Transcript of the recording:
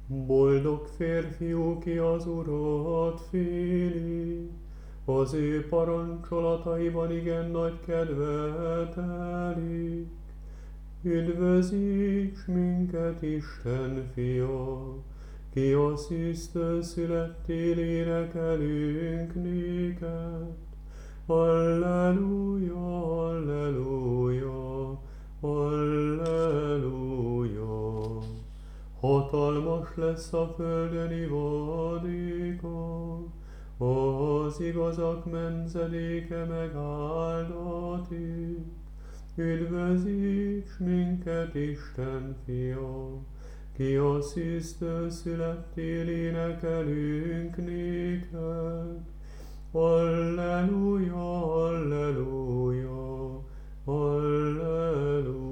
Boldog férfiú, ki az Urat féli, az ő parancsolataiban igen nagy kedvet telik. Üdvözíts minket, Isten fia, ki a szűztől születtél, énekelünk néked. Alleluja, alleluja, alleluja. Hatalmas lesz a földön ivadéka, az igazak nemzedéke megáldatik. Üdvözíts minket, Isten fia, ki a szűztől születtél, énekelünk néked. Alleluja, alleluja, alleluja.